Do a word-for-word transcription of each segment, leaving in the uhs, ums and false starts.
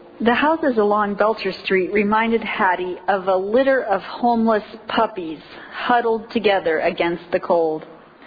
The houses along Belcher Street reminded Hattie of a litter of homeless puppies huddled together against the cold.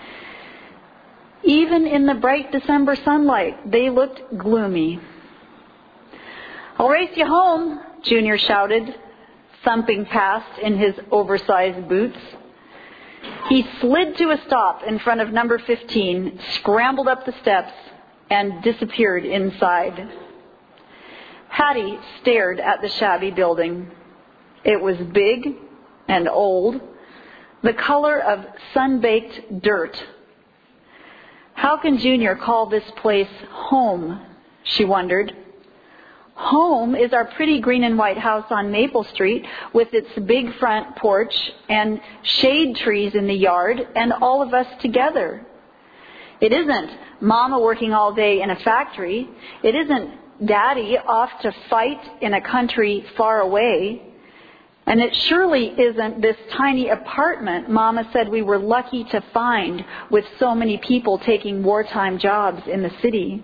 Even in the bright December sunlight, they looked gloomy. "I'll race you home," Junior shouted, thumping past in his oversized boots. He slid to a stop in front of number fifteen, scrambled up the steps, and disappeared inside. Hattie stared at the shabby building. It was big and old, the color of sun-baked dirt. How can Junior call this place home, she wondered. Home is our pretty green and white house on Maple Street with its big front porch and shade trees in the yard and all of us together. It isn't Mama working all day in a factory. It isn't Daddy off to fight in a country far away. And it surely isn't this tiny apartment Mama said we were lucky to find with so many people taking wartime jobs in the city.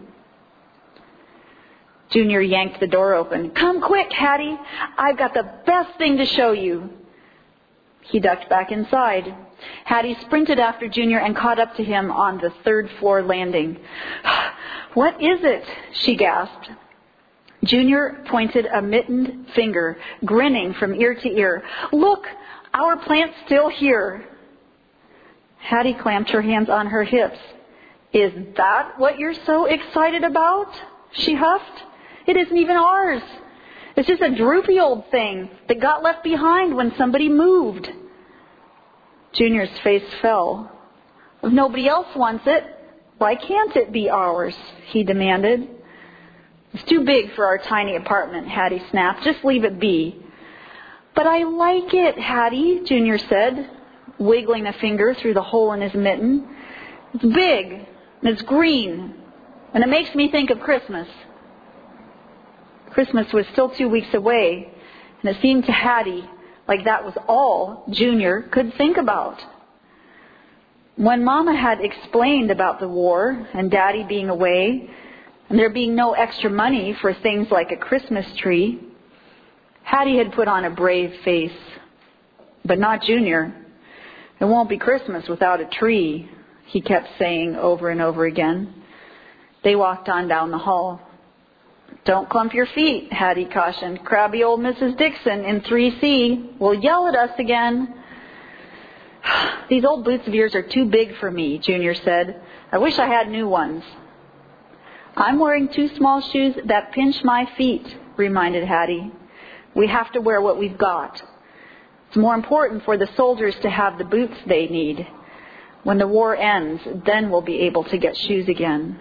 Junior yanked the door open. "Come quick, Hattie. I've got the best thing to show you." He ducked back inside. Hattie sprinted after Junior and caught up to him on the third floor landing. "What is it?" she gasped. Junior pointed a mittened finger, grinning from ear to ear. "Look, our plant's still here." Hattie clamped her hands on her hips. "Is that what you're so excited about?" she huffed. "It isn't even ours. It's just a droopy old thing that got left behind when somebody moved." Junior's face fell. "If nobody else wants it, why can't it be ours?" he demanded. "It's too big for our tiny apartment," Hattie snapped. "Just leave it be." "But I like it, Hattie," Junior said, wiggling a finger through the hole in his mitten. "It's big, and it's green, and it makes me think of Christmas." Christmas was still two weeks away, and it seemed to Hattie like that was all Junior could think about. When Mama had explained about the war and Daddy being away, and there being no extra money for things like a Christmas tree, Hattie had put on a brave face. But not Junior. "It won't be Christmas without a tree," he kept saying over and over again. They walked on down the hall. "Don't clump your feet," Hattie cautioned. "Crabby old Missus Dixon in three C will yell at us again." "These old boots of yours are too big for me," Junior said. "I wish I had new ones." "I'm wearing two small shoes that pinch my feet," reminded Hattie. "We have to wear what we've got. It's more important for the soldiers to have the boots they need. When the war ends, then we'll be able to get shoes again."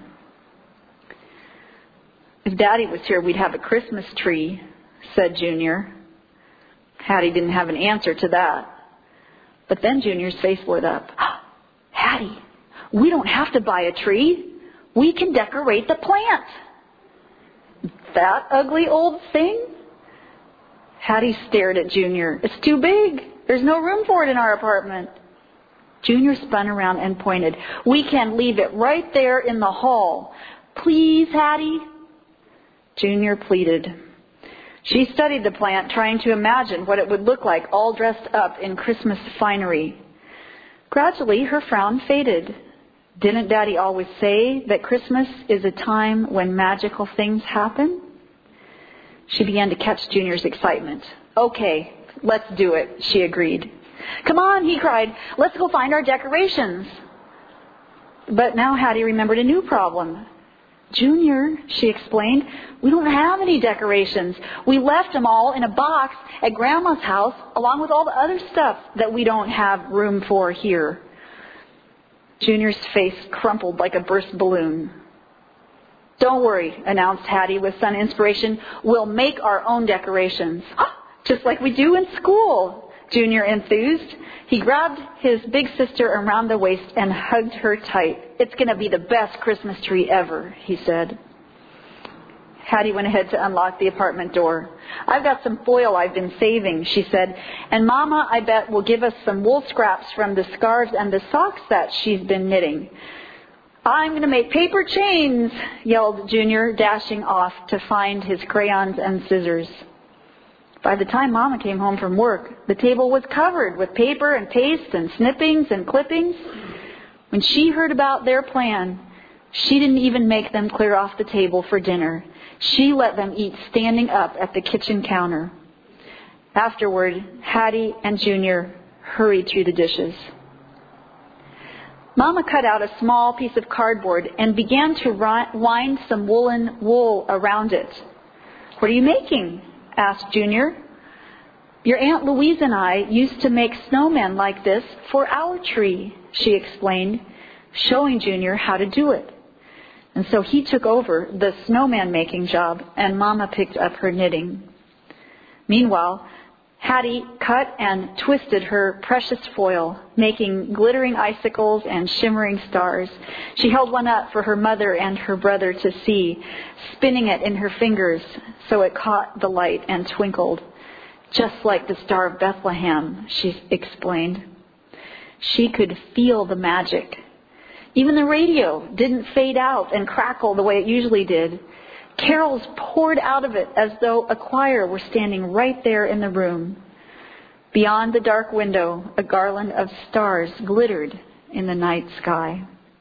"If Daddy was here, we'd have a Christmas tree," said Junior. Hattie didn't have an answer to that. But then Junior's face lit up. "Hattie, we don't have to buy a tree. We can decorate the plant." "That ugly old thing?" Hattie stared at Junior. "It's too big. There's no room for it in our apartment." Junior spun around and pointed. "We can leave it right there in the hall. Please, Hattie." Junior pleaded. She studied the plant, trying to imagine what it would look like all dressed up in Christmas finery. Gradually, her frown faded. Didn't Daddy always say that Christmas is a time when magical things happen? She began to catch Junior's excitement. "Okay, let's do it," she agreed. "Come on," he cried. "Let's go find our decorations." But now Hattie remembered a new problem. "Junior," she explained, "we don't have any decorations. We left them all in a box at Grandma's house along with all the other stuff that we don't have room for here." Junior's face crumpled like a burst balloon. "Don't worry," announced Hattie with some inspiration. "We'll make our own decorations." "Just like we do in school," Junior enthused. He grabbed his big sister around the waist and hugged her tight. "It's going to be the best Christmas tree ever," he said. Hattie went ahead to unlock the apartment door. "I've got some foil I've been saving," she said. "And Mama, I bet, will give us some wool scraps from the scarves and the socks that she's been knitting. I'm going to make paper chains, yelled Junior, dashing off to find his crayons and scissors. By the time Mama came home from work, the table was covered with paper and paste and snippings and clippings. When she heard about their plan, she didn't even make them clear off the table for dinner. She let them eat standing up at the kitchen counter. Afterward, Hattie and Junior hurried through the dishes. Mama cut out a small piece of cardboard and began to wind some woolen wool around it. "What are you making?" asked Junior. "Your Aunt Louise and I used to make snowmen like this for our tree," she explained, showing Junior how to do it. And so he took over the snowman making job, and Mama picked up her knitting. Meanwhile, Hattie cut and twisted her precious foil, making glittering icicles and shimmering stars. She held one up for her mother and her brother to see, spinning it in her fingers so it caught the light and twinkled. "Just like the Star of Bethlehem," she explained. She could feel the magic. Even the radio didn't fade out and crackle the way it usually did. Carols poured out of it as though a choir were standing right there in the room. Beyond the dark window, a garland of stars glittered in the night sky.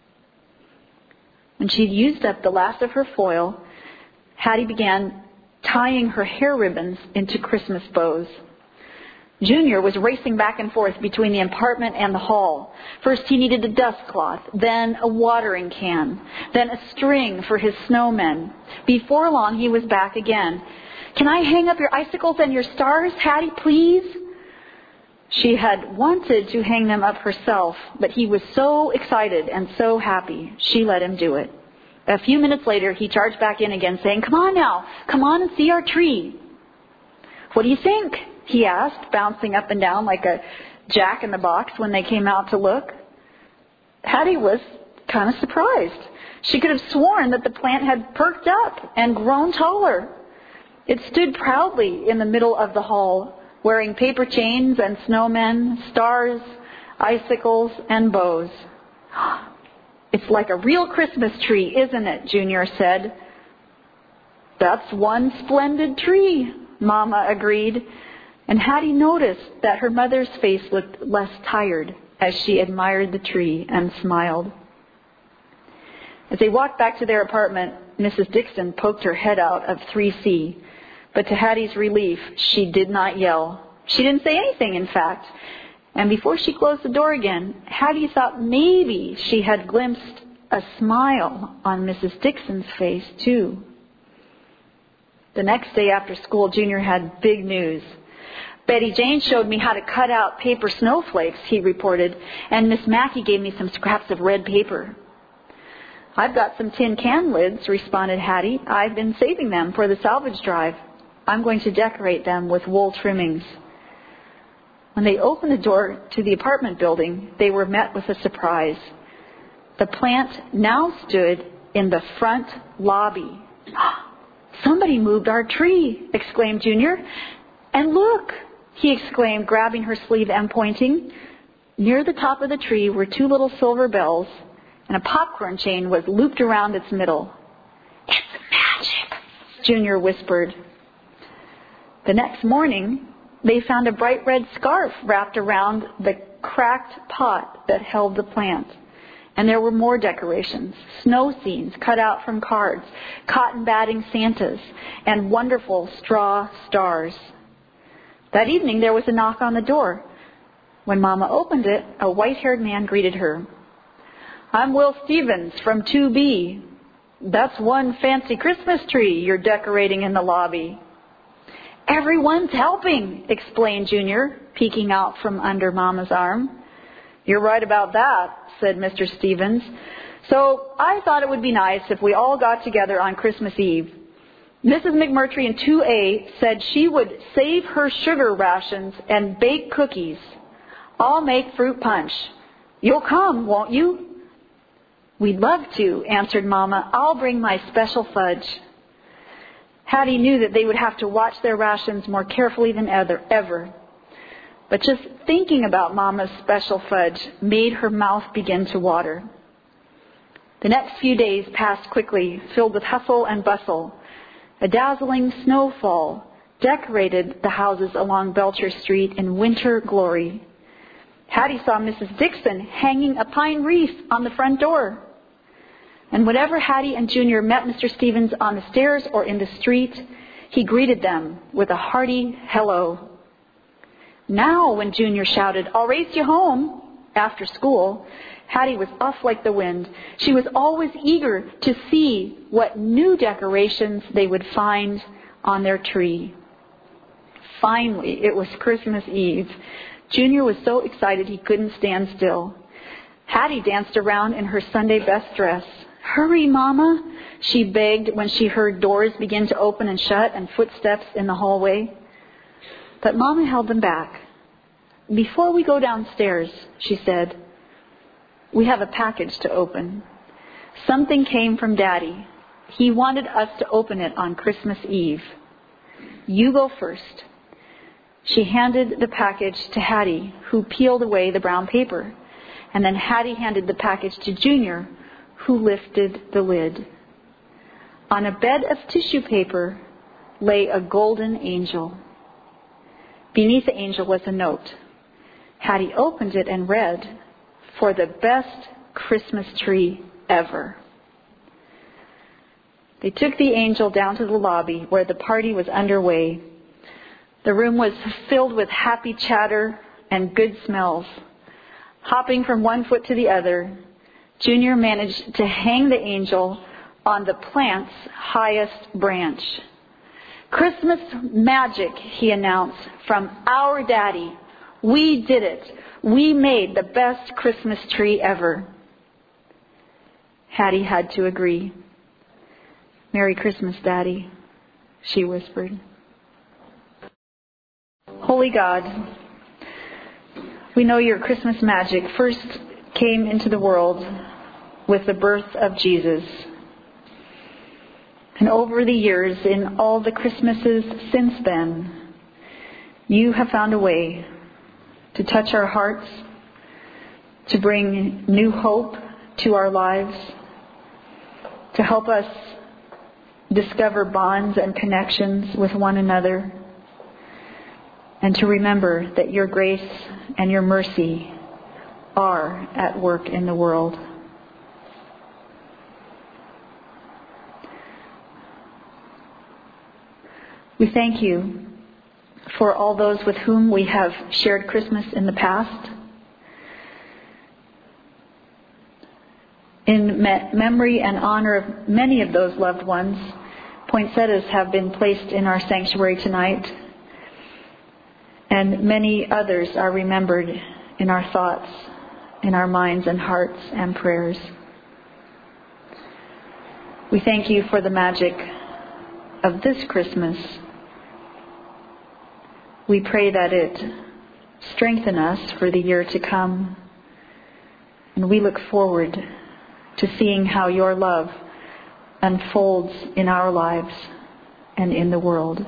When she'd used up the last of her foil, Hattie began tying her hair ribbons into Christmas bows. Junior was racing back and forth between the apartment and the hall. First he needed a dust cloth, then a watering can, then a string for his snowmen. Before long he was back again. "Can I hang up your icicles and your stars, Hattie, please?" She had wanted to hang them up herself, but he was so excited and so happy, she let him do it. A few minutes later he charged back in again, saying, "Come on now, come on and see our tree." "What do you think?" he asked, bouncing up and down like a jack-in-the-box when they came out to look. Hattie was kind of surprised. She could have sworn that the plant had perked up and grown taller. It stood proudly in the middle of the hall, wearing paper chains and snowmen, stars, icicles, and bows. "It's like a real Christmas tree, isn't it?" Junior said. "That's one splendid tree," Mama agreed. And Hattie noticed that her mother's face looked less tired as she admired the tree and smiled. As they walked back to their apartment, Missus Dixon poked her head out of three C. But to Hattie's relief, she did not yell. She didn't say anything, in fact. And before she closed the door again, Hattie thought maybe she had glimpsed a smile on Missus Dixon's face, too. The next day after school, Junior had big news. "Betty Jane showed me how to cut out paper snowflakes," he reported, "and Miss Mackey gave me some scraps of red paper." "I've got some tin can lids," responded Hattie. "I've been saving them for the salvage drive. I'm going to decorate them with wool trimmings." When they opened the door to the apartment building, they were met with a surprise. The plant now stood in the front lobby. "Somebody moved our tree," exclaimed Junior. "And look," he exclaimed, grabbing her sleeve and pointing. Near the top of the tree were two little silver bells, and a popcorn chain was looped around its middle. "It's magic," Junior whispered. The next morning, they found a bright red scarf wrapped around the cracked pot that held the plant. And there were more decorations, snow scenes cut out from cards, cotton batting Santas, and wonderful straw stars. That evening there was a knock on the door. When Mama opened it, a white-haired man greeted her. "I'm Will Stevens from two B. That's one fancy Christmas tree you're decorating in the lobby." "Everyone's helping," explained Junior, peeking out from under Mama's arm. "You're right about that," said Mister Stevens. "So I thought it would be nice if we all got together on Christmas Eve. Missus McMurtry in two A said she would save her sugar rations and bake cookies. I'll make fruit punch. You'll come, won't you?" "We'd love to," answered Mama. "I'll bring my special fudge." Hattie knew that they would have to watch their rations more carefully than ever. But just thinking about Mama's special fudge made her mouth begin to water. The next few days passed quickly, filled with hustle and bustle. A dazzling snowfall decorated the houses along Belcher Street in winter glory. Hattie saw Missus Dixon hanging a pine wreath on the front door. And whenever Hattie and Junior met Mister Stevens on the stairs or in the street, he greeted them with a hearty hello. Now, when Junior shouted, "I'll race you home," after school, Hattie was off like the wind. She was always eager to see what new decorations they would find on their tree. Finally, it was Christmas Eve. Junior was so excited he couldn't stand still. Hattie danced around in her Sunday best dress. "Hurry, Mama," she begged when she heard doors begin to open and shut and footsteps in the hallway. But Mama held them back. "Before we go downstairs," she said, "we have a package to open. Something came from Daddy. He wanted us to open it on Christmas Eve. You go first." She handed the package to Hattie, who peeled away the brown paper. And then Hattie handed the package to Junior, who lifted the lid. On a bed of tissue paper lay a golden angel. Beneath the angel was a note. Hattie opened it and read, "For the best Christmas tree ever." They took the angel down to the lobby where the party was underway. The room was filled with happy chatter and good smells. Hopping from one foot to the other, Junior managed to hang the angel on the plant's highest branch. "Christmas magic," he announced, "from our Daddy. We did it. We made the best Christmas tree ever." Hattie had to agree. "Merry Christmas, Daddy," she whispered. Holy God, we know your Christmas magic first came into the world with the birth of Jesus. And over the years, in all the Christmases since then, you have found a way to touch our hearts, to bring new hope to our lives, to help us discover bonds and connections with one another, and to remember that your grace and your mercy are at work in the world. We thank you for all those with whom we have shared Christmas in the past. In me- memory and honor of many of those loved ones, poinsettias have been placed in our sanctuary tonight, and many others are remembered in our thoughts, in our minds and hearts and prayers. We thank you for the magic of this Christmas. We pray that it strengthen us for the year to come, and we look forward to seeing how your love unfolds in our lives and in the world.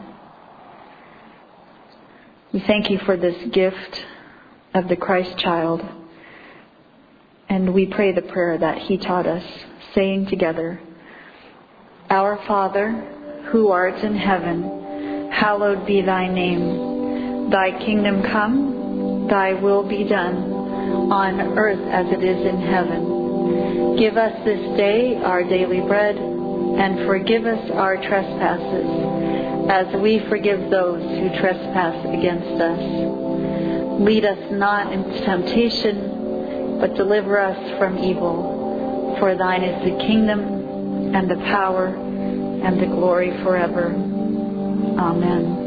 We thank you for this gift of the Christ child, and we pray the prayer that he taught us, saying together, "Our Father, who art in heaven, hallowed be thy name. Thy kingdom come, thy will be done, on earth as it is in heaven. Give us this day our daily bread, and forgive us our trespasses, as we forgive those who trespass against us. Lead us not into temptation, but deliver us from evil. For thine is the kingdom, and the power, and the glory forever. Amen."